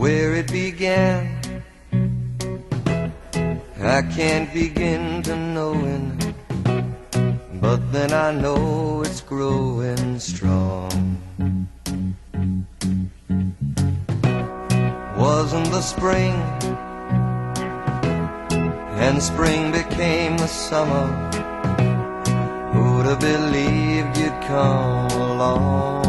where it began. I can't begin to knowing, but then I know it's growing strong. Wasn't the spring, and spring became the summer. Who'd have believed you'd come along?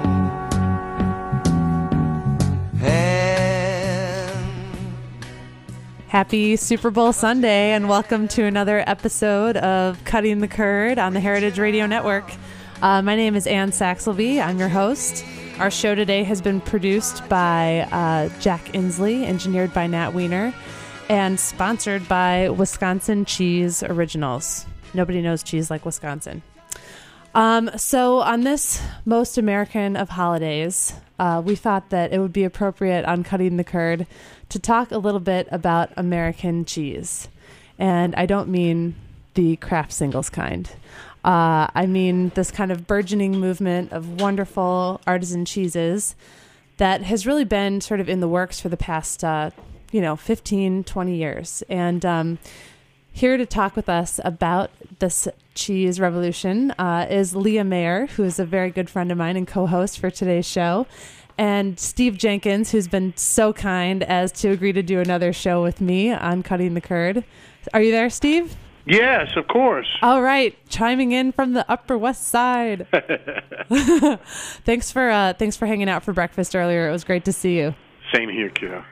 Happy Super Bowl Sunday, and welcome to another episode of Cutting the Curd on the Heritage Radio Network. My name is Ann Saxelby. I'm your host. Our show today has been produced by Jack Inslee, engineered by Nat Weiner, and sponsored by Wisconsin Cheese Originals. Nobody knows cheese like Wisconsin. So on this most American of holidays, we thought that it would be appropriate on Cutting the Curd to talk a little bit about American cheese. And I don't mean the Kraft Singles kind. I mean this kind of burgeoning movement of wonderful artisan cheeses that has really been sort of in the works for the past, 15, 20 years. And here to talk with us about this cheese revolution is Leah Mayer, who is a very good friend of mine and co-host for today's show, and Steve Jenkins, who's been so kind as to agree to do another show with me on Cutting the Curd. Are you there, Steve? Yes, of course. All right, chiming in from the Upper West Side. Thanks for hanging out for breakfast earlier. It was great to see you. Same here, kiddo.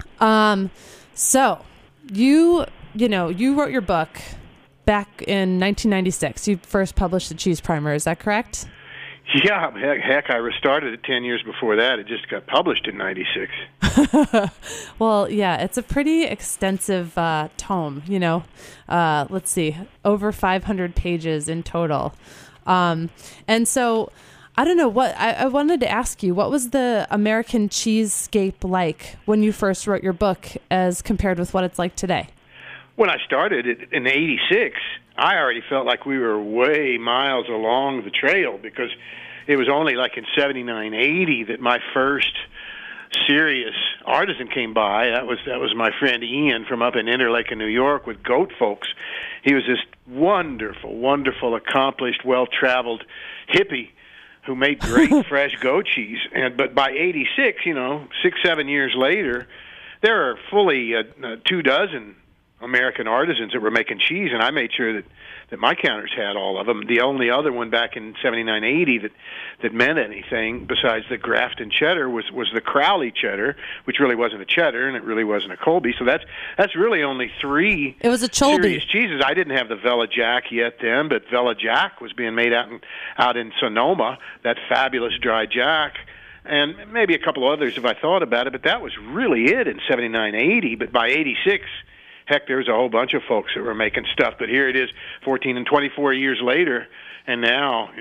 So you wrote your book back in 1996. You first published the Cheese Primer. Is that correct? Yeah, heck, I started it 10 years before that. It just got published in 96. Well, yeah, it's a pretty extensive tome, let's see, over 500 pages in total. And so I don't know what I wanted to ask you, what was the American cheesescape like when you first wrote your book as compared with what it's like today? When I started it in 86, I already felt like we were way miles along the trail, because it was only like in 79, 80 that my first serious artisan came by. That was my friend Ian from up in Interlake in New York with Goat Folks. He was this wonderful, accomplished, well-traveled hippie who made great fresh goat cheese. But by 86, 6-7 years later, there are fully 24 American artisans that were making cheese, and I made sure that my counters had all of them. The only other one back in 79, 80 that meant anything besides the Grafton cheddar was the Crowley cheddar, which really wasn't a cheddar, and it really wasn't a Colby. So that's really only three. It was a Cholby. Serious cheeses. I didn't have the Vella Jack yet then, but Vella Jack was being made out in Sonoma, that fabulous dry Jack. And maybe a couple of others if I thought about it, but that was really it in 79, 80. But by 86, heck, there's a whole bunch of folks that were making stuff. But here it is 14 and 24 years later, and now,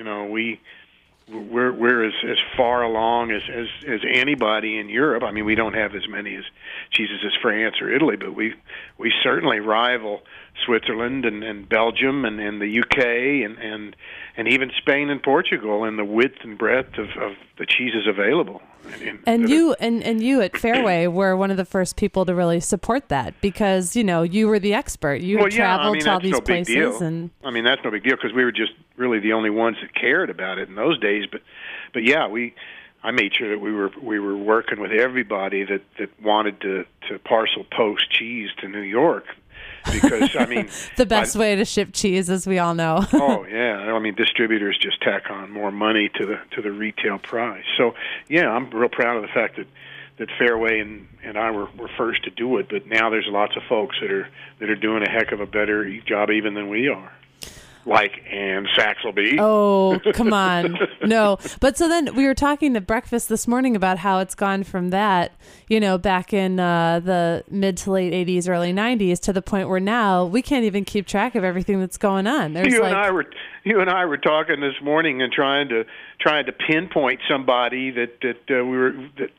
we're as far along as anybody in Europe. I mean, we don't have as many cheeses as France or Italy, but we certainly rival Switzerland and Belgium and the UK and even Spain and Portugal in the width and breadth of the cheeses available. And you at Fairway were one of the first people to really support that, because you were the expert. You traveled to all these places, and I mean, that's no big deal, because we were just really the only ones that cared about it in those days. But yeah, I made sure that we were working with everybody that wanted to parcel post cheese to New York. Because I mean, the best way to ship cheese, as we all know. Oh yeah, I mean, distributors just tack on more money to the retail price. So yeah, I'm real proud of the fact that Fairway and I were first to do it. But now there's lots of folks that are doing a heck of a better job even than we are. Like Ann Saxelby. Oh, come on. No. But so then we were talking at breakfast this morning about how it's gone from that, back in the mid to late 80s, early 90s, to the point where now we can't even keep track of everything that's going on. You and I were talking this morning and trying to pinpoint somebody that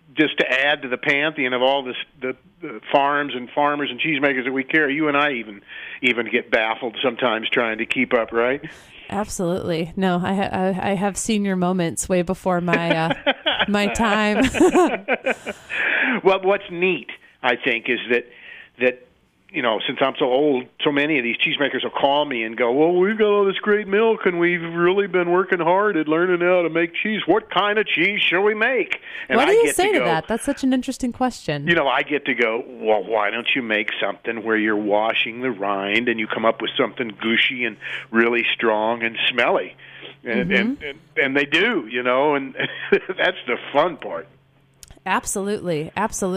just to add to the pantheon of all the farms and farmers and cheesemakers that we carry. You and I even get baffled sometimes trying to keep up, right? Absolutely. No, I have senior moments way before my my time. Well, what's neat, I think, is that since I'm so old, so many of these cheesemakers will call me and go, well, we've got all this great milk, and we've really been working hard at learning how to make cheese. What kind of cheese shall we make? And what do you say to that? That's such an interesting question. I get to go, well, why don't you make something where you're washing the rind and you come up with something gushy and really strong and smelly? And they do, and that's the fun part. Absolutely.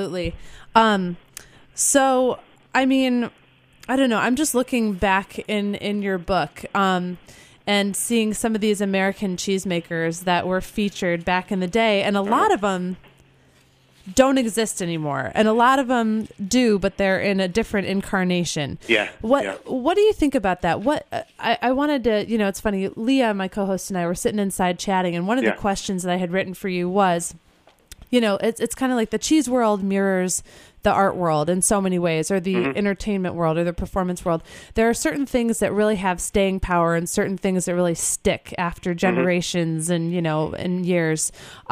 So, I mean, I don't know. I'm just looking back in your book and seeing some of these American cheesemakers that were featured back in the day, and a lot of them don't exist anymore, and a lot of them do, but they're in a different incarnation. Yeah. What do you think about that? What I wanted to, it's funny. Leah, my co-host, and I were sitting inside chatting, and one of the questions that I had written for you was, it's kind of like the cheese world mirrors the art world in so many ways, or the entertainment world, or the performance world. There are certain things that really have staying power, and certain things that really stick after generations and and years.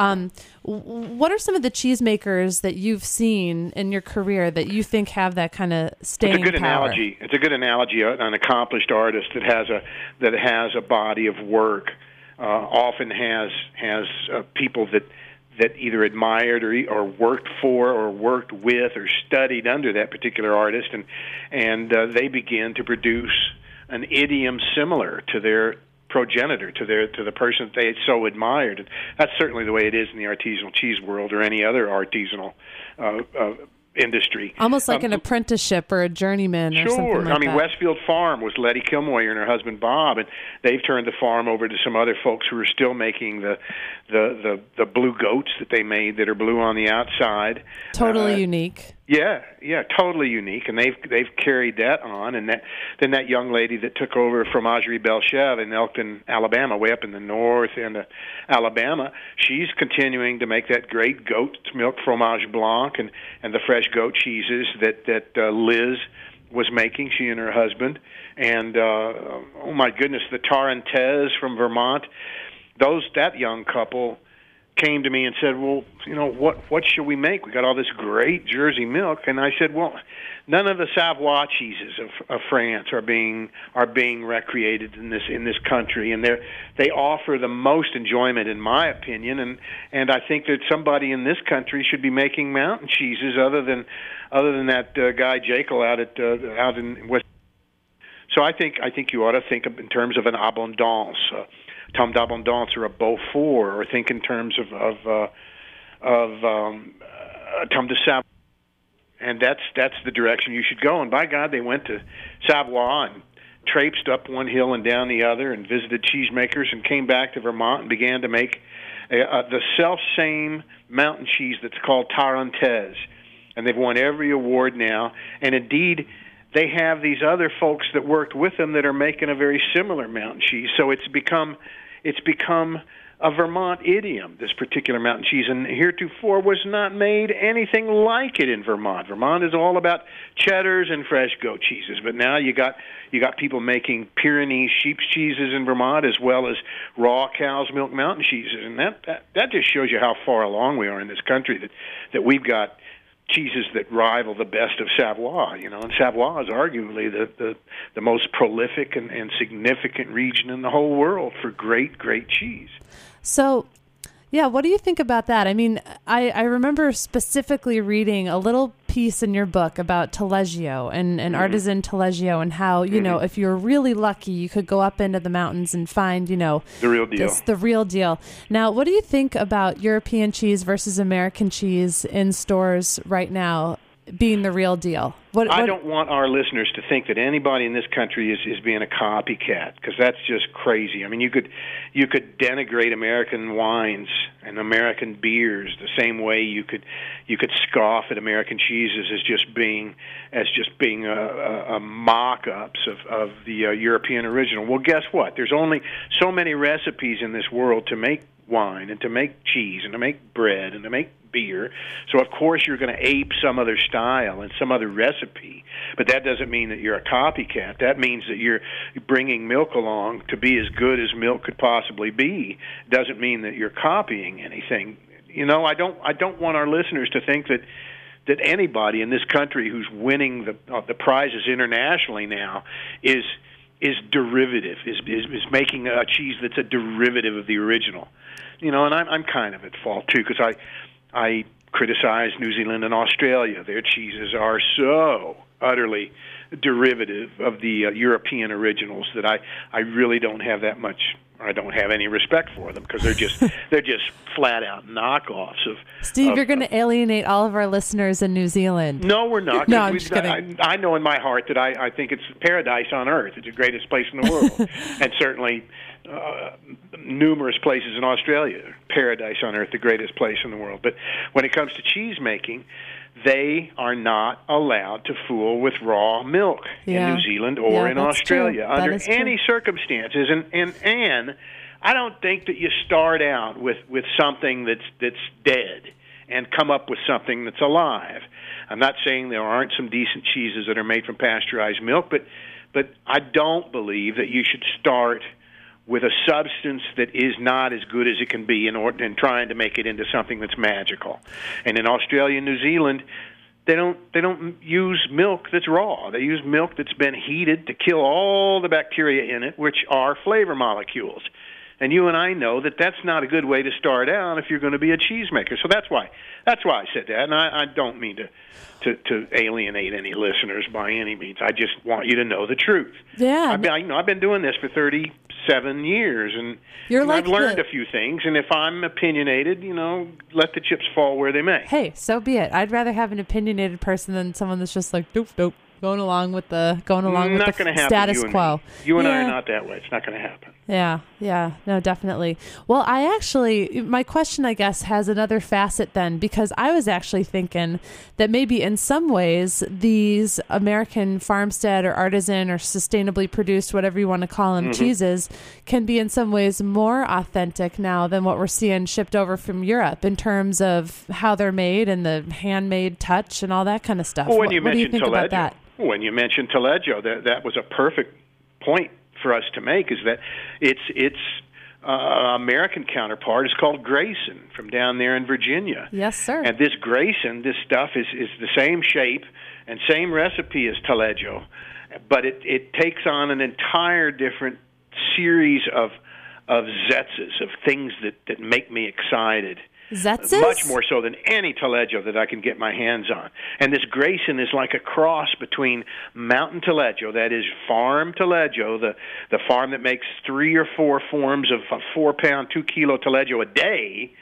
What are some of the cheesemakers that you've seen in your career that you think have that kind of staying power? It's a good analogy. An accomplished artist that has a body of work often has people that either admired or worked for or worked with or studied under that particular artist, and they begin to produce an idiom similar to their progenitor, to the person that they so admired. And that's certainly the way it is in the artisanal cheese world or any other artisanal industry. Almost like an apprenticeship or a journeyman or something like that. Sure. I mean, Westfield Farm was Letty Kilmoyer and her husband Bob, and they've turned the farm over to some other folks who are still making the blue goats that they made that are blue on the outside. Totally unique. Yeah, totally unique, and they've carried that on. And then that young lady that took over Fromagerie Belcheve in Elkton, Alabama, way up in the north end of Alabama, she's continuing to make that great goat's milk fromage blanc and the fresh goat cheeses that Liz was making, she and her husband. And oh my goodness, the Tarentaise from Vermont, that young couple came to me and said, well, what should we make? We got all this great Jersey milk. And I said, well, none of the Savoie cheeses of France are being recreated in this country, and they offer the most enjoyment, in my opinion. And I think that somebody in this country should be making mountain cheeses other than that guy Jekyll out in West. So I think you ought to think in terms of an abondance. Tom d'Abondance or a Beaufort, or think in terms of Tom de Savoie, and that's the direction you should go. And by God, they went to Savoie and traipsed up one hill and down the other, and visited cheesemakers, and came back to Vermont and began to make the self-same mountain cheese that's called Tarentaise, and they've won every award now. And indeed, they have these other folks that worked with them that are making a very similar mountain cheese. So it's become a Vermont idiom, this particular mountain cheese, and heretofore was not made anything like it in Vermont. Vermont is all about cheddars and fresh goat cheeses, but now you got people making Pyrenees sheep's cheeses in Vermont, as well as raw cow's milk mountain cheeses, and that just shows you how far along we are in this country, that we've got cheeses that rival the best of Savoie, and Savoie is arguably the most prolific and significant region in the whole world for great cheese. So, yeah, what do you think about that? I mean, I remember specifically reading a little piece in your book about Taleggio and artisan Taleggio, and how, if you're really lucky, you could go up into the mountains and find, the real deal. The real deal. Now, what do you think about European cheese versus American cheese in stores right now being the real deal? I don't want our listeners to think that anybody in this country is being a copycat, because that's just crazy. I mean, you could denigrate American wines and American beers the same way you could scoff at American cheeses as just being a mock-ups of the European original. Well, guess what? There's only so many recipes in this world to make wine and to make cheese and to make bread and to make beer. So, of course, you're going to ape some other style and some other recipe. But that doesn't mean that you're a copycat. That means that you're bringing milk along to be as good as milk could possibly be. It doesn't mean that you're copying anything. You know, I don't want our listeners to think that anybody in this country who's winning the prizes internationally now is derivative, is making a cheese that's a derivative of the original. You know, and I'm kind of at fault too, because I criticize New Zealand and Australia. Their cheeses are so utterly derivative of the European originals that I really don't have that much. I don't have any respect for them, because they're just flat out knockoffs of. Steve, you're going to alienate all of our listeners in New Zealand. No, we're not. No, I'm just kidding. I know in my heart that I think it's paradise on earth. It's the greatest place in the world, and certainly numerous places in Australia. Paradise on earth, the greatest place in the world. But when it comes to cheese making, they are not allowed to fool with raw milk in New Zealand or in Australia under any circumstances. And I don't think that you start out with something that's dead and come up with something that's alive. I'm not saying there aren't some decent cheeses that are made from pasteurized milk, but I don't believe that you should start with a substance that is not as good as it can be in trying to make it into something that's magical. And in Australia and New Zealand, they don't use milk that's raw. They use milk that's been heated to kill all the bacteria in it, which are flavor molecules. And you and I know that that's not a good way to start out if you're going to be a cheesemaker. So that's why I said that, and I don't mean to alienate any listeners by any means. I just want you to know the truth. Yeah. I've been doing this for 37 years, and I've learned a few things. And if I'm opinionated, let the chips fall where they may. Hey, so be it. I'd rather have an opinionated person than someone that's just like dope. Going along with the status quo. You and I are not that way. It's not going to happen. Yeah, no, definitely. Well, my question, I guess, has another facet then, because I was actually thinking that maybe in some ways these American farmstead or artisan or sustainably produced, whatever you want to call them, cheeses can be in some ways more authentic now than what we're seeing shipped over from Europe in terms of how they're made and the handmade touch and all that kind of stuff. Well, what do you think about that? When you mentioned Taleggio, that was a perfect point for us to make, is that its American counterpart is called Grayson from down there in Virginia. Yes, sir. And this Grayson, this stuff is the same shape and same recipe as Taleggio, but it takes on an entire different series of zetzes, of things that make me excited. Zetzes? Much more so than any Taleggio that I can get my hands on. And this Grayson is like a cross between Mountain Taleggio, that is farm Taleggio, the farm that makes 3 or 4 forms of a 4-pound, 2-kilo Taleggio a day,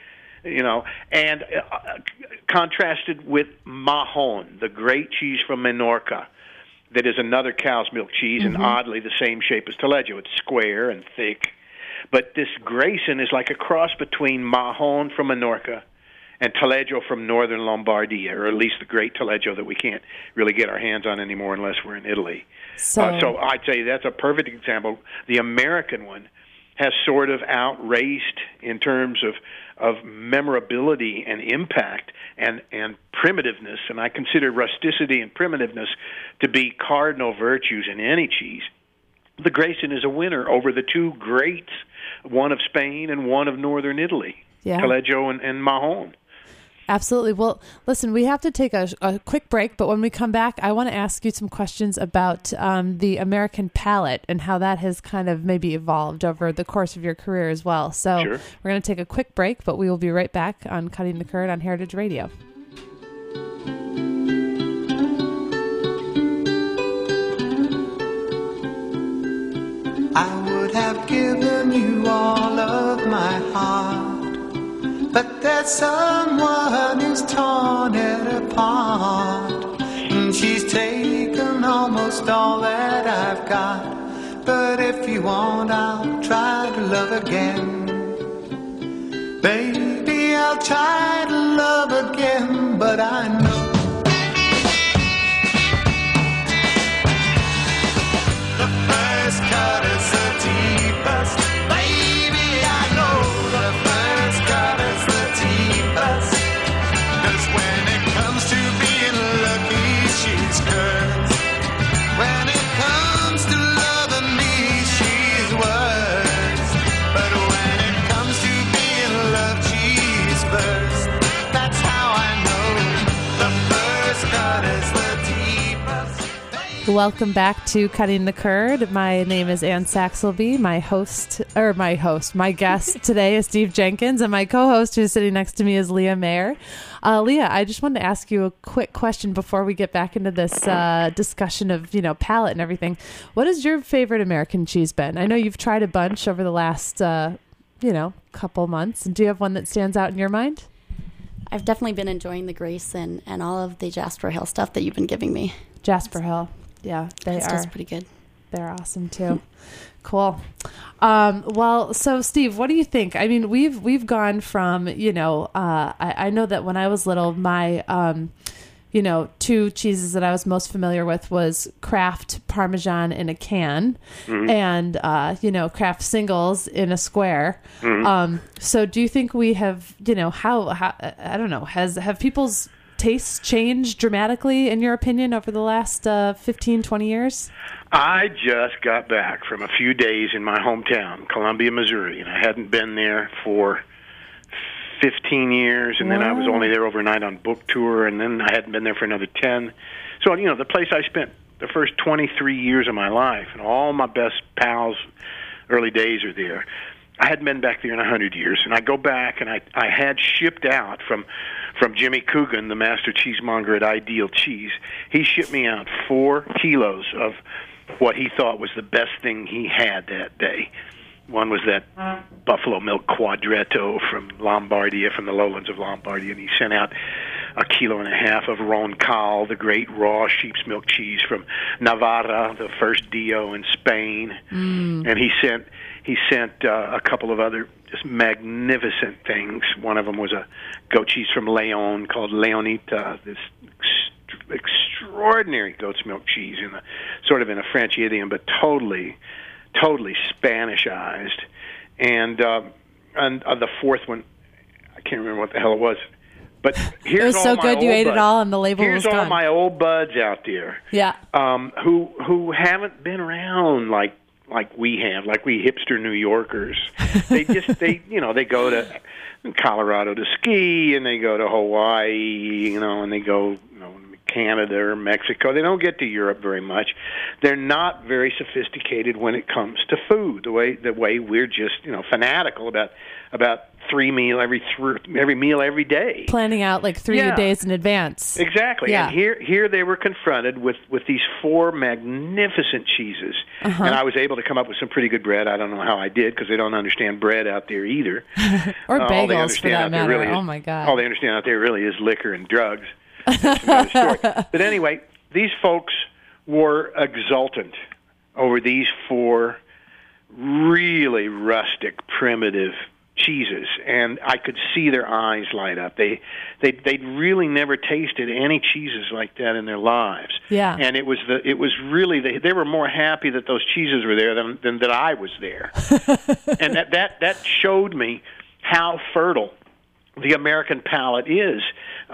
and contrasted with Mahon, the great cheese from Menorca, that is another cow's milk cheese, and oddly the same shape as Taleggio. It's square and thick. But this Grayson is like a cross between Mahon from Menorca and Taleggio from northern Lombardia, or at least the great Taleggio that we can't really get our hands on anymore unless we're in Italy. So I'd say that's a perfect example. The American one has sort of outraced in terms of memorability and impact and primitiveness, and I consider rusticity and primitiveness to be cardinal virtues in any cheese. The Grayson is a winner over the two greats, one of Spain and one of northern Italy, Taleggio and Mahon. Absolutely. Well, listen, we have to take a quick break, but when we come back, I want to ask you some questions about the American palate and how that has kind of maybe evolved over the course of your career as well. So We're going to take a quick break, but we will be right back on Cutting the Curd on Heritage Radio. I would have given you all of my heart, but there's someone who's torn it apart. And she's taken almost all that I've got, but if you want, I'll try to love again. Baby, I'll try to love again, but I know cut is the deepest. Baby, I know the first skirt is the deepest. Welcome back to Cutting the Curd. My name is Ann Saxelby. My guest today is Steve Jenkins, and my co-host who's sitting next to me is Leah Mayer. Leah, I just wanted to ask you a quick question before we get back into this discussion of, palate and everything. What has your favorite American cheese been? I know you've tried a bunch over the last, couple months. Do you have one that stands out in your mind? I've definitely been enjoying the Grace and all of the Jasper Hill stuff that you've been giving me. Jasper Hill. Yeah, That's pretty good. They're awesome too. Cool. So Steve, what do you think? I mean, we've gone from, I know that when I was little, my, two cheeses that I was most familiar with was Kraft Parmesan in a can and, Kraft Singles in a square. So do you think we have, how I don't know, have people's tastes changed dramatically, in your opinion, over the last 15, 20 years? I just got back from a few days in my hometown, Columbia, Missouri, and I hadn't been there for 15 years, and then I was only there overnight on book tour, and then I hadn't been there for another 10. So, the place I spent the first 23 years of my life, and all my best pals' early days are there. I hadn't been back there in 100 years, and I go back, and I had shipped out from Jimmy Coogan, the master cheesemonger at Ideal Cheese. He shipped me out 4 kilos of what he thought was the best thing he had that day. One was that buffalo milk quadretto from Lombardia, from the lowlands of Lombardia, and he sent out 1.5 kilos of Roncal, the great raw sheep's milk cheese from Navarra, the first Dio in Spain, and he sent a couple of other just magnificent things. One of them was a goat cheese from Leon called Leonita, this extraordinary goat's milk cheese in a French idiom, but totally Spanishized. And the fourth one, I can't remember what the hell it was. But here's it was so good you ate it all, and the label was gone. Here's all my old buds out there, who haven't been around like we have, like we hipster New Yorkers. They go to Colorado to ski, and they go to Hawaii, and they go Canada or Mexico. They don't get to Europe very much. They're not very sophisticated when it comes to food. The way we're just fanatical about 3 meal every meal every day, planning out like 3 days in advance. Exactly. Yeah. And here they were confronted with these 4 magnificent cheeses, and I was able to come up with some pretty good bread. I don't know how I did, because they don't understand bread out there either, or bagels for that matter. Oh my God! All they understand out there really is liquor and drugs. That's another story. But anyway, these folks were exultant over these 4 really rustic, primitive cheeses, and I could see their eyes light up. They'd really never tasted any cheeses like that in their lives. Yeah. And it was really they were more happy that those cheeses were there than that I was there. And that showed me how fertile the American palate is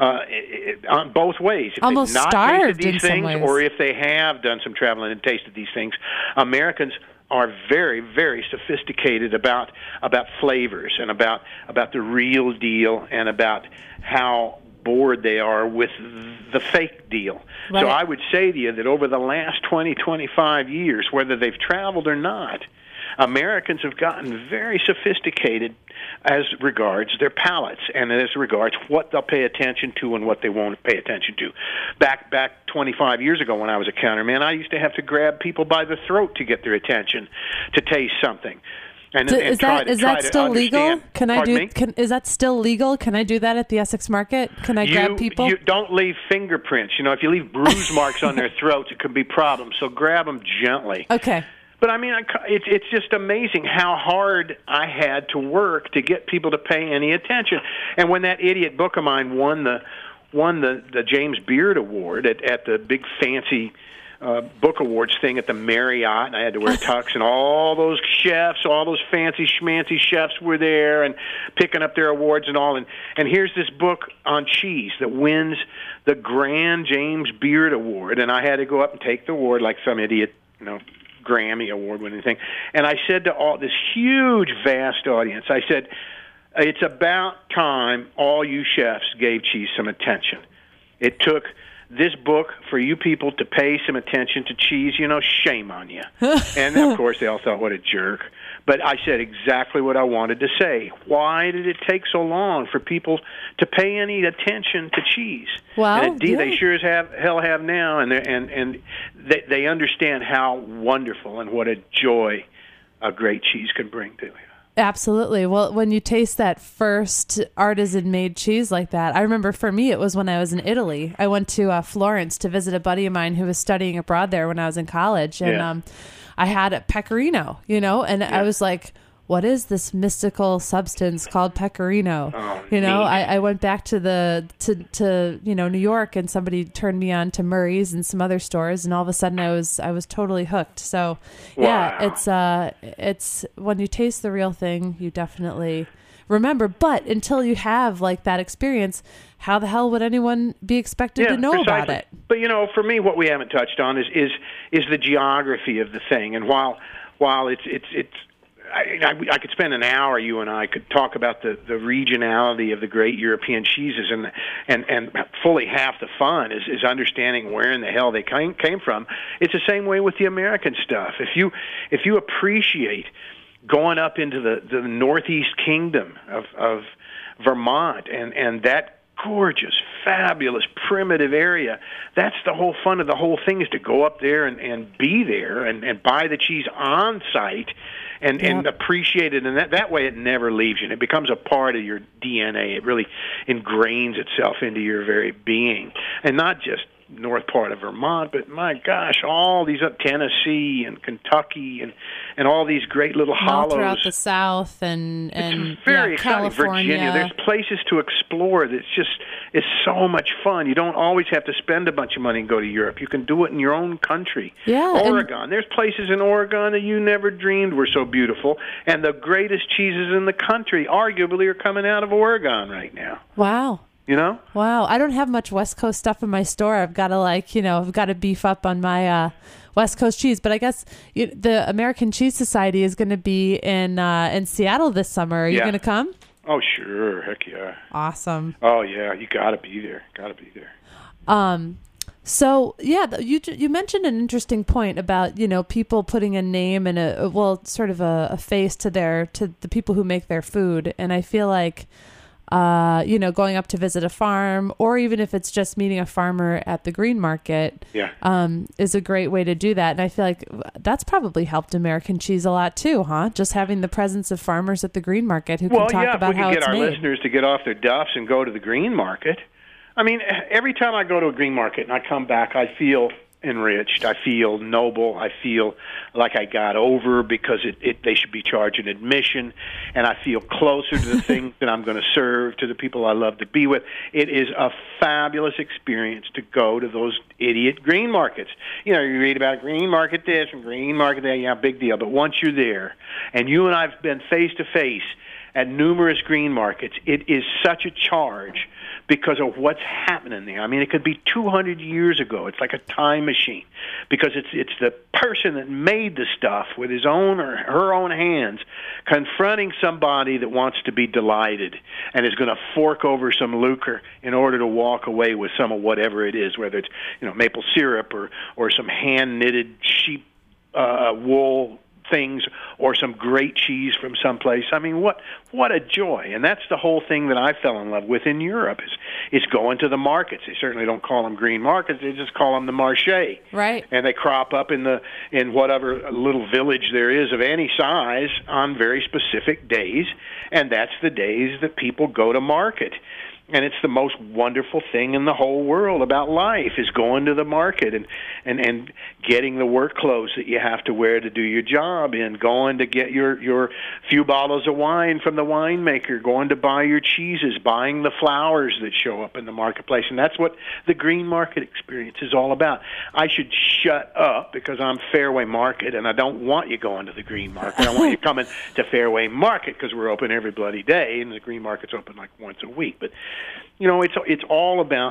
on both ways. If almost they've not starved tasted these in things, some ways. or if they have done some traveling and tasted these things, Americans are very, very sophisticated about flavors and about the real deal and about how bored they are with the fake deal. Right. So I would say to you that over the last 20, 25 years, whether they've traveled or not, Americans have gotten very sophisticated as regards their palates and as regards what they'll pay attention to and what they won't pay attention to. Back 25 years ago when I was a counterman, I used to have to grab people by the throat to get their attention to taste something. Is that still legal? Is that still legal? Can I do that at the Essex Market? Can I grab people? You don't leave fingerprints. If you leave bruise marks on their throats, it could be problems. So grab them gently. Okay. But I mean, it's just amazing how hard I had to work to get people to pay any attention. And when that idiot book of mine won the James Beard Award at the big fancy book awards thing at the Marriott, and I had to wear tux, and all those chefs, all those fancy schmancy chefs were there and picking up their awards and all. And here's this book on cheese that wins the Grand James Beard Award, and I had to go up and take the award like some idiot, Grammy award-winning thing. And I said to all this huge, vast audience, I said, it's about time all you chefs gave cheese some attention. It took this book for you people to pay some attention to cheese. Shame on you. And, of course, they all thought, what a jerk. But I said exactly what I wanted to say. Why did it take so long for people to pay any attention to cheese? Well, and indeed, they sure as hell have now, and they understand how wonderful and what a joy a great cheese can bring to you. Absolutely. Well, when you taste that first artisan-made cheese like that, I remember for me it was when I was in Italy. I went to Florence to visit a buddy of mine who was studying abroad there when I was in college, and I had a pecorino, and I was like, what is this mystical substance called pecorino? I went back to New York, and somebody turned me on to Murray's and some other stores, and all of a sudden I was totally hooked. So it's when you taste the real thing, you definitely remember. But until you have like that experience, how the hell would anyone be expected to know about it? But for me, what we haven't touched on is the geography of the thing, and while it's I could spend an hour, you and I could talk about the regionality of the great European cheeses, and fully half the fun is understanding where in the hell they came from. It's the same way with the American stuff. If you appreciate going up into the Northeast Kingdom of Vermont and that gorgeous, fabulous, primitive area, that's the whole fun of the whole thing, is to go up there and be there and buy the cheese on site and appreciate it. And that way it never leaves you. And it becomes a part of your DNA. It really ingrains itself into your very being. And not just north part of Vermont, but my gosh, all these up Tennessee and Kentucky and all these great little hollows throughout the South and it's very exciting. California. Virginia. There's places to explore that's it's so much fun. You don't always have to spend a bunch of money and go to Europe. You can do it in your own country. Yeah, Oregon. There's places in Oregon that you never dreamed were so beautiful, and the greatest cheeses in the country arguably are coming out of Oregon right now. Wow. Wow. I don't have much West Coast stuff in my store. I've got to beef up on my West Coast cheese. But I guess the American Cheese Society is going to be in Seattle this summer. Are you going to come? Oh, sure. Heck yeah. Awesome. Oh, yeah. You got to be there. So, you mentioned an interesting point about, people putting a name and sort of a face to the people who make their food. And I feel like, going up to visit a farm, or even if it's just meeting a farmer at the green market, is a great way to do that. And I feel like that's probably helped American cheese a lot too, huh? Just having the presence of farmers at the green market who can talk about how it's made. Well, yeah, if we could get our listeners to get off their duffs and go to the green market. I mean, every time I go to a green market and I come back, I feel enriched. I feel noble. I feel like I got over because they should be charging admission, and I feel closer to the things that I'm going to serve to the people I love to be with. It is a fabulous experience to go to those idiot green markets. You read about green market this and green market that, yeah, big deal. But once you're there, and you and I've been face to face at numerous green markets, it is such a charge because of what's happening there. I mean, it could be 200 years ago. It's like a time machine because it's the person that made the stuff with his own or her own hands confronting somebody that wants to be delighted and is going to fork over some lucre in order to walk away with some of whatever it is, whether it's maple syrup or some hand-knitted sheep wool things or some great cheese from someplace. I mean, what a joy. And that's the whole thing that I fell in love with in Europe is going to the markets. They certainly don't call them green markets. They just call them the marché. Right. And they crop up in whatever little village there is of any size on very specific days. And that's the days that people go to market. And it's the most wonderful thing in the whole world about life is going to the market and getting the work clothes that you have to wear to do your job and going to get your few bottles of wine from the winemaker, going to buy your cheeses, buying the flowers that show up in the marketplace. And that's what the green market experience is all about. I should shut up because I'm Fairway Market, and I don't want you going to the green market. I want you coming to Fairway Market because we're open every bloody day, and the green market's open like once a week. But it's all about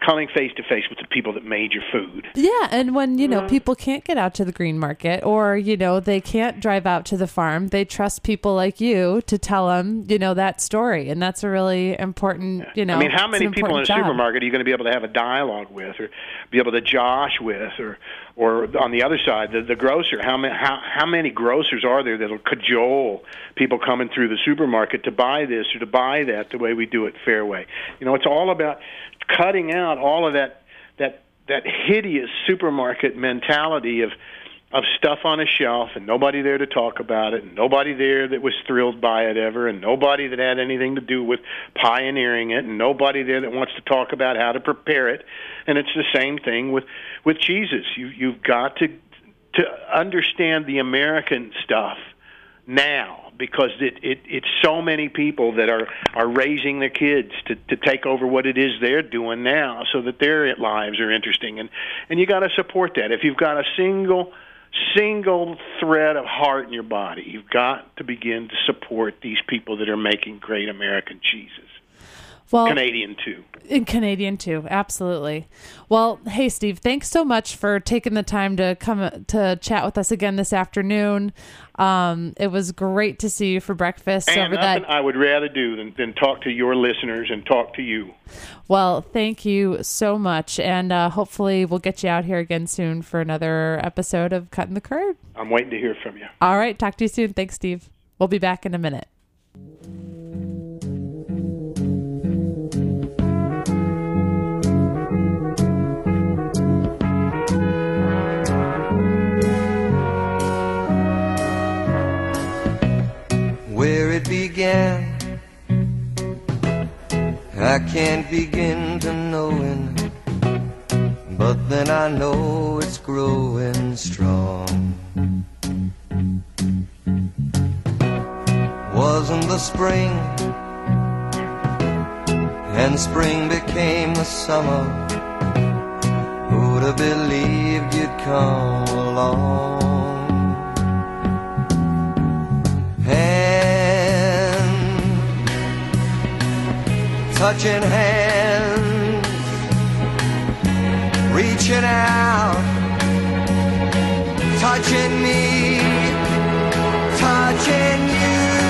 coming face to face with the people that made your food. Yeah, and when, people can't get out to the green market or, they can't drive out to the farm, they trust people like you to tell them, that story. And that's a really important, I mean, how many people in a supermarket are you going to be able to have a dialogue with or be able to josh with or on the other side, the grocer? How many grocers are there that'll cajole people coming through the supermarket to buy this or to buy that the way we do at Fairway? It's all about cutting out all of that hideous supermarket mentality of stuff on a shelf and nobody there to talk about it and nobody there that was thrilled by it ever and nobody that had anything to do with pioneering it and nobody there that wants to talk about how to prepare it. And it's the same thing with cheeses. You've got to understand the American stuff now, because it's so many people that are raising their kids to take over what it is they're doing now so that their lives are interesting. And you got to support that. If you've got a single thread of heart in your body, you've got to begin to support these people that are making great American cheeses. Well, Canadian too, absolutely. Well, hey, Steve, thanks so much for taking the time to come to chat with us again this afternoon. It was great to see you for breakfast. And nothing I would rather do than talk to your listeners and talk to you. Well, thank you so much, and hopefully we'll get you out here again soon for another episode of Cutting the Curd. I'm waiting to hear from you. All right, talk to you soon. Thanks, Steve. We'll be back in a minute. Where it began, I can't begin to knowing, but then I know it's growing strong. Wasn't the spring, and spring became the summer. Who'd have believed you'd come along? Touching hands, reaching out, touching me, touching you.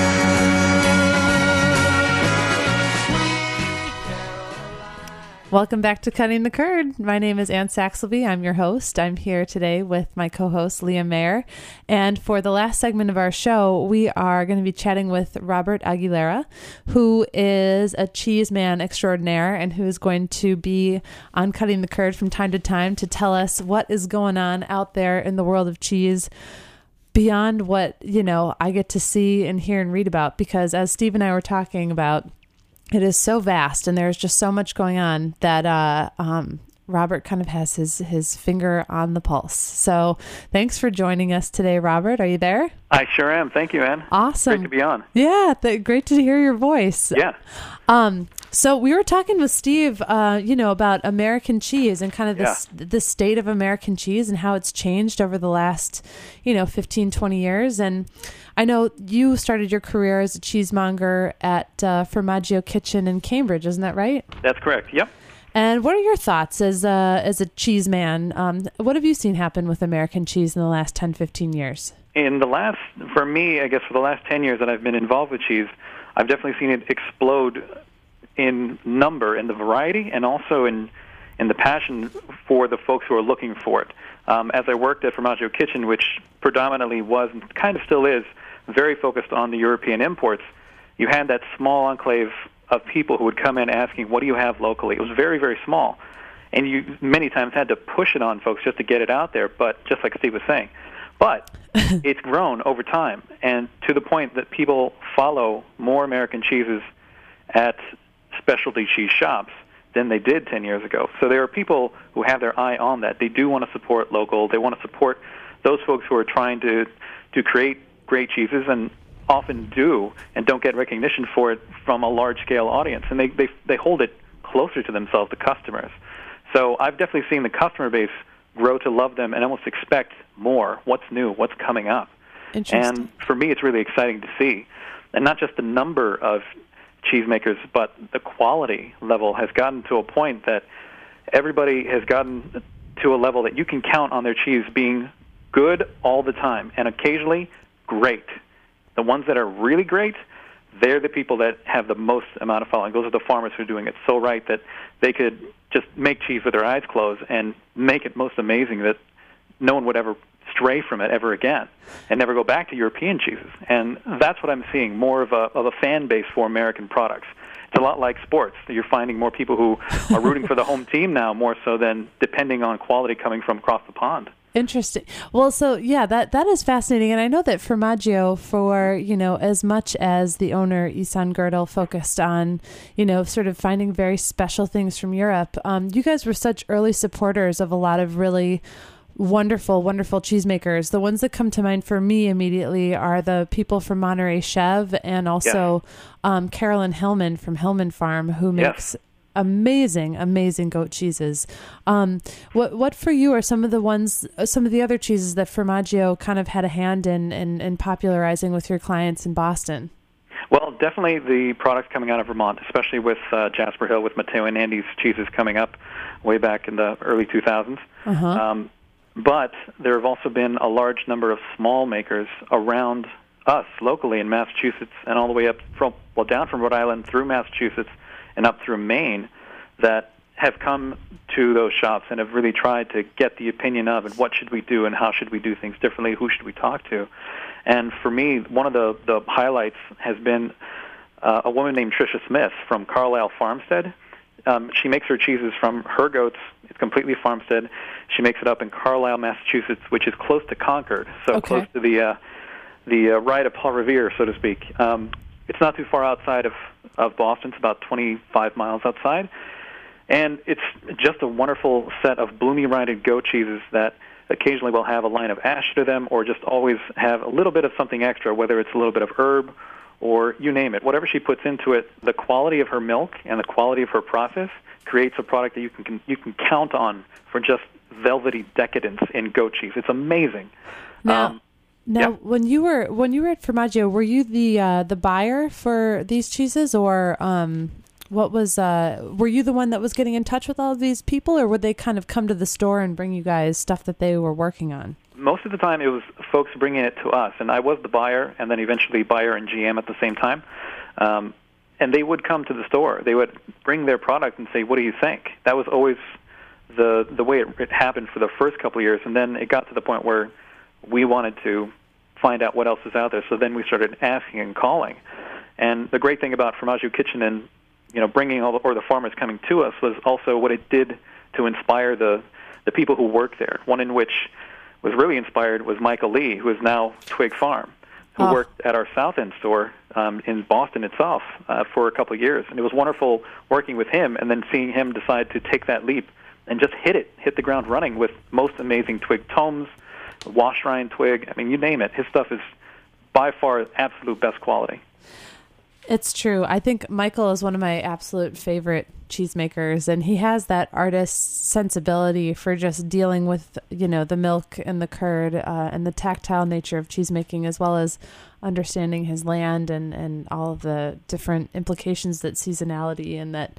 Welcome back to Cutting the Curd. My name is Ann Saxelby. I'm your host. I'm here today with my co-host, Leah Mayer. And for the last segment of our show, we are going to be chatting with Robert Aguilera, who is a cheese man extraordinaire and who is going to be on Cutting the Curd from time to time to tell us what is going on out there in the world of cheese beyond what, I get to see and hear and read about. Because as Steve and I were talking about, it is so vast and there's just so much going on that Robert kind of has his finger on the pulse. So thanks for joining us today, Robert. Are you there? I sure am. Thank you, Ann. Awesome. Great to be on. Yeah, great to hear your voice. Yeah. So we were talking with Steve, about American cheese and kind of the state of American cheese and how it's changed over the last, 15, 20 years. And I know you started your career as a cheesemonger at Formaggio Kitchen in Cambridge. Isn't that right? That's correct. Yep. And what are your thoughts as a cheese man? What have you seen happen with American cheese in the last 10, 15 years? For me, I guess for the last 10 years that I've been involved with cheese, I've definitely seen it explode in number, in the variety, and also in the passion for the folks who are looking for it. As I worked at Formaggio Kitchen, which predominantly was, and kind of still is, very focused on the European imports, you had that small enclave of people who would come in asking, what do you have locally? It was very, very small. And you many times had to push it on folks just to get it out there, but just like Steve was saying. But it's grown over time, and to the point that people follow more American cheeses at specialty cheese shops than they did 10 years ago. So there are people who have their eye on that. They do want to support local. They want to support those folks who are trying to create great cheeses and often do and don't get recognition for it from a large-scale audience. And they hold it closer to themselves, the customers. So I've definitely seen the customer base grow to love them and almost expect more. What's new? What's coming up? And for me, it's really exciting to see. And not just the number of cheesemakers, but the quality level has gotten to a point that everybody has gotten to a level that you can count on their cheese being good all the time, and occasionally great. The ones that are really great, they're the people that have the most amount of following. Those are the farmers who are doing it so right that they could just make cheese with their eyes closed and make it most amazing that no one would ever stray from it ever again and never go back to European cheeses. And that's what I'm seeing, more of a fan base for American products. It's a lot like sports. You're finding more people who are rooting for the home team now, more so than depending on quality coming from across the pond. Interesting. Well, so yeah, that is fascinating. And I know that Formaggio, for, as much as the owner, Ihsan Girdle, focused on, sort of finding very special things from Europe, you guys were such early supporters of a lot of really wonderful cheesemakers. The ones that come to mind for me immediately are the people from Monterey Chev, and also Carolyn Hillman from Hillman Farm, who makes amazing goat cheeses. What for you are some of the other cheeses that Formaggio kind of had a hand in popularizing with your clients in Boston? Well, definitely the products coming out of Vermont, especially with Jasper Hill, with Matteo and Andy's cheeses coming up way back in the early 2000s. But there have also been a large number of small makers around us locally in Massachusetts, and all the way up down from Rhode Island through Massachusetts and up through Maine, that have come to those shops and have really tried to get the opinion of, and what should we do and how should we do things differently, who should we talk to. And for me, one of the highlights has been a woman named Tricia Smith from Carlisle Farmstead. She makes her cheeses from her goats. It's completely farmstead. She makes it up in Carlisle, Massachusetts, which is close to Concord, so close to the ride of Paul Revere, so to speak. It's not too far outside of Boston. It's about 25 miles outside. And it's just a wonderful set of bloomy-rind goat cheeses that occasionally will have a line of ash to them, or just always have a little bit of something extra, whether it's a little bit of herb or you name it. Whatever she puts into it, the quality of her milk and the quality of her process creates a product that you can count on for just velvety decadence in goat cheese. It's amazing. Now, when you were at Formaggio, were you the buyer for these cheeses, or were you the one that was getting in touch with all of these people, or would they kind of come to the store and bring you guys stuff that they were working on? Most of the time it was folks bringing it to us, and I was the buyer, and then eventually buyer and GM at the same time. And they would come to the store. They would bring their product and say, "What do you think?" That was always the way it happened for the first couple of years, and then it got to the point where we wanted to find out what else is out there. So then we started asking and calling. And the great thing about Formaggio Kitchen and bringing the farmers coming to us was also what it did to inspire the people who work there. One in which was really inspired was Michael Lee, who is now Twig Farm, who worked at our South End store in Boston itself for a couple of years. And it was wonderful working with him and then seeing him decide to take that leap and just hit the ground running with most amazing twig tomes, wash rind twig. I mean, you name it. His stuff is by far absolute best quality. It's true. I think Michael is one of my absolute favorite cheesemakers, and he has that artist sensibility for just dealing with, the milk and the curd and the tactile nature of cheesemaking, as well as understanding his land and all of the different implications that seasonality and that,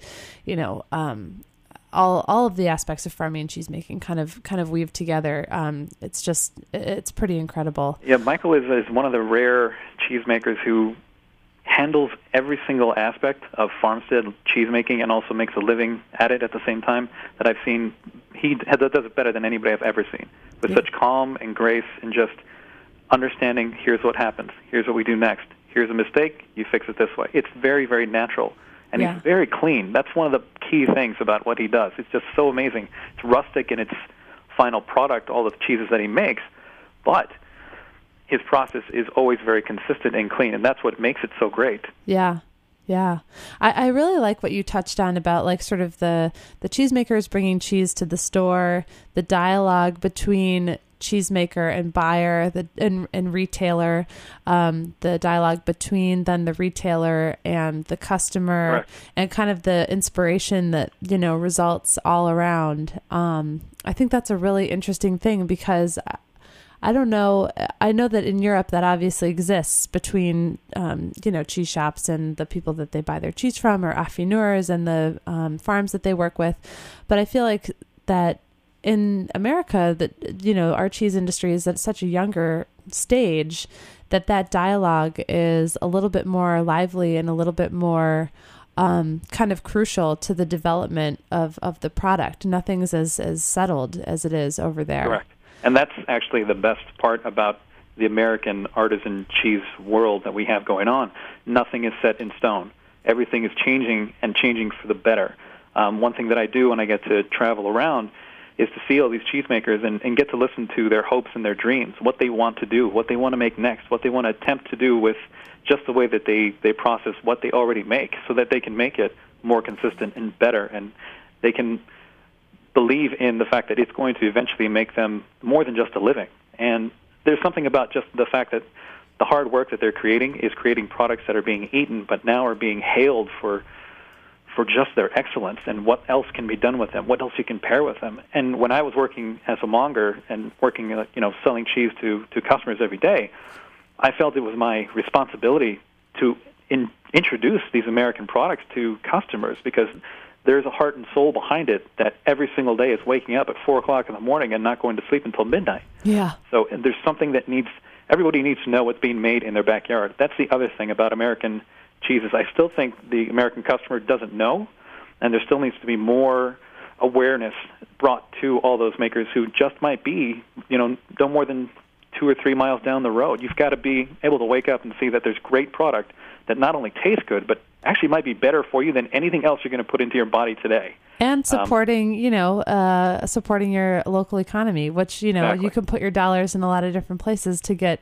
all of the aspects of farming and cheesemaking kind of weave together. It's pretty incredible. Yeah, Michael is one of the rare cheesemakers who handles every single aspect of farmstead cheesemaking and also makes a living at it at the same time that I've seen. He does it better than anybody I've ever seen, with such calm and grace and just understanding, here's what happens, here's what we do next, here's a mistake, you fix it this way. It's very, very natural, and he's very clean. That's one of the key things about what he does. It's just so amazing. It's rustic in its final product, all the cheeses that he makes, but his process is always very consistent and clean, and that's what makes it so great. Yeah. I really like what you touched on about like sort of the cheesemakers bringing cheese to the store, the dialogue between cheesemaker and buyer, and retailer, the dialogue between then the retailer and the customer, right, and kind of the inspiration that, results all around. I think that's a really interesting thing because I don't know. I know that in Europe that obviously exists between, cheese shops and the people that they buy their cheese from, or affineurs and the farms that they work with. But I feel like that in America, that, our cheese industry is at such a younger stage that dialogue is a little bit more lively and a little bit more kind of crucial to the development of the product. Nothing's as settled as it is over there. Correct. And that's actually the best part about the American artisan cheese world that we have going on. Nothing is set in stone. Everything is changing, and changing for the better. One thing that I do when I get to travel around is to see all these cheesemakers and get to listen to their hopes and their dreams, what they want to do, what they want to make next, what they want to attempt to do with just the way that they process what they already make, so that they can make it more consistent and better, and they can believe in the fact that it's going to eventually make them more than just a living. And there's something about just the fact that the hard work that they're creating is creating products that are being eaten, but now are being hailed for just their excellence and what else can be done with them, what else you can pair with them. And when I was working as a monger and working, selling cheese to customers every day, I felt it was my responsibility to introduce these American products to customers, because there's a heart and soul behind it that every single day is waking up at 4 o'clock in the morning and not going to sleep until midnight. Yeah. So there's something that everybody needs to know what's being made in their backyard. That's the other thing about American cheeses. I still think the American customer doesn't know, and there still needs to be more awareness brought to all those makers who just might be, no more than 2 or 3 miles down the road. You've got to be able to wake up and see that there's great product that not only tastes good, but actually might be better for you than anything else you're going to put into your body today. And supporting, supporting your local economy, which, Exactly. You can put your dollars in a lot of different places to get,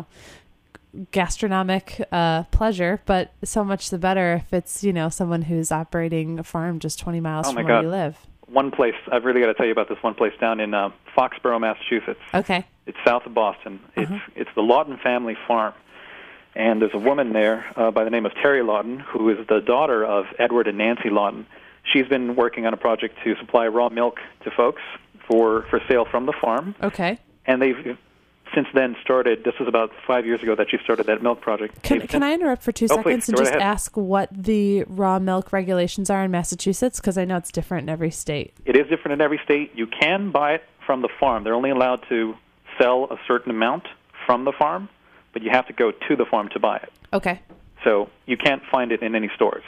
gastronomic pleasure, but so much the better if it's, someone who's operating a farm just 20 miles from where you live. One place, I've really got to tell you about this one place down in Foxborough, Massachusetts. Okay. It's south of Boston. It's the Lawton family farm. And there's a woman there by the name of Terry Lawton, who is the daughter of Edward and Nancy Lawton. She's been working on a project to supply raw milk to folks for sale from the farm. Okay. And they've since then started, this was about 5 years ago that she started that milk project. Can I interrupt for 2 seconds please, and go just ahead. ask what the raw milk regulations are in Massachusetts? Because I know it's different in every state. It is different in every state. You can buy it from the farm. They're only allowed to sell a certain amount from the farm, but you have to go to the farm to buy it. Okay. So you can't find it in any stores.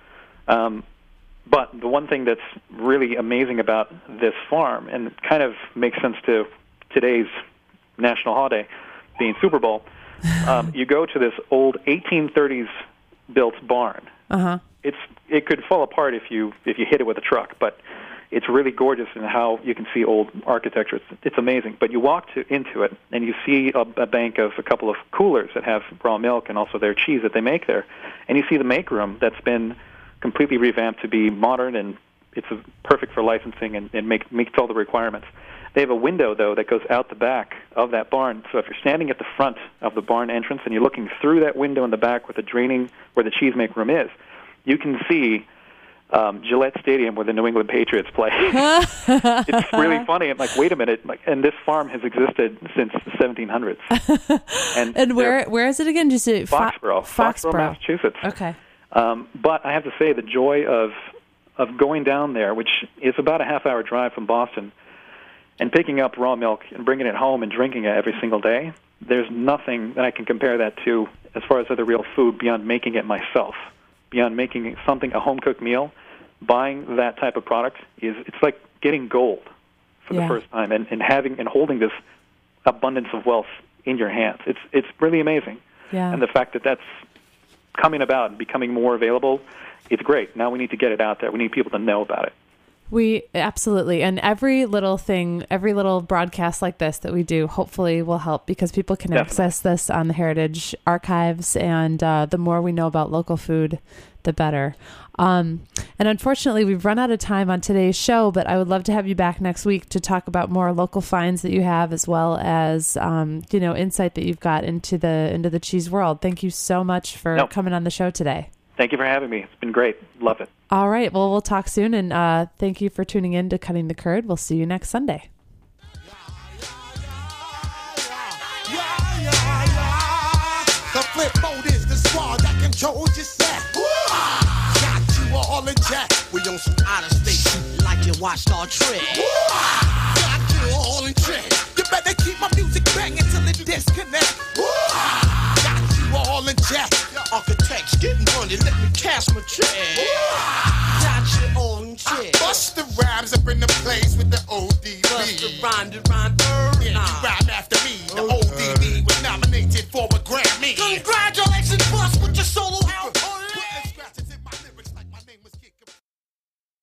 But the one thing that's really amazing about this farm, and kind of makes sense to today's national holiday being Super Bowl, you go to this old 1830s built barn. Uh-huh. It could fall apart if you hit it with a truck, but it's really gorgeous in how you can see old architecture. It's amazing. But you walk into it, and you see a bank of a couple of coolers that have raw milk and also their cheese that they make there. And you see the make room that's been completely revamped to be modern, and it's perfect for licensing and meets all the requirements. They have a window, though, that goes out the back of that barn. So if you're standing at the front of the barn entrance and you're looking through that window in the back where the cheese make room is, you can see Gillette Stadium where the New England Patriots play. It's really funny. I'm like, wait a minute. And this farm has existed since the 1700s. And where is it again? Just Foxborough, Massachusetts. Okay. But I have to say the joy of going down there, which is about a half-hour drive from Boston, and picking up raw milk and bringing it home and drinking it every single day, there's nothing that I can compare that to as far as other real food beyond making it myself, beyond making something, a home-cooked meal. Buying that type of product it's like getting gold for the first time and holding this abundance of wealth in your hands. It's really amazing. Yeah. And the fact that that's coming about and becoming more available, it's great. Now we need to get it out there. We need people to know about it. We absolutely. And every little broadcast like this that we do, hopefully will help, because people can access this on the Heritage Archives. And the more we know about local food, the better. And unfortunately, we've run out of time on today's show, but I would love to have you back next week to talk about more local finds that you have, as well as, insight that you've got into the cheese world. Thank you so much for coming on the show today. Thank you for having me. It's been great. Love it. All right. Well, we'll talk soon. And thank you for tuning in to Cutting the Curd. We'll see you next Sunday. Flip mode is the squad that controls your set. Got you all in check. We on some outer space shit like you watch Star Trek. Got you all in check. You better keep my music banging till it disconnect. Got you all in check. Your architect's getting money, let me cash my check. Got you all in check. Bust the rhymes up in the place with the ODB. Bust the rhyme, yeah, you rhyme after me. The ODB was nominated for a Grammy. Congratulations!